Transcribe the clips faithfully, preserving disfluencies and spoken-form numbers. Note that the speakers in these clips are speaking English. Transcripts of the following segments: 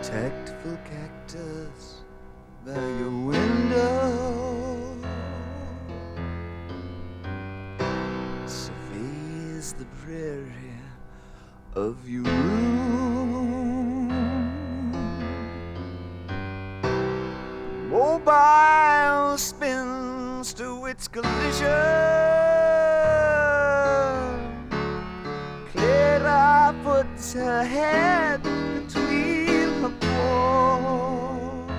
tactful cactus by your window surveys the prairie of your room. Mobile spins to its collision. Clara puts her head between her paws.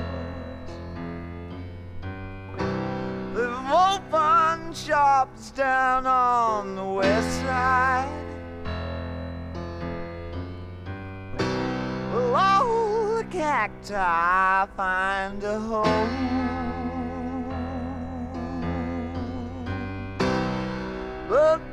The open shops down on the west side. Well, all the cacti find a home, but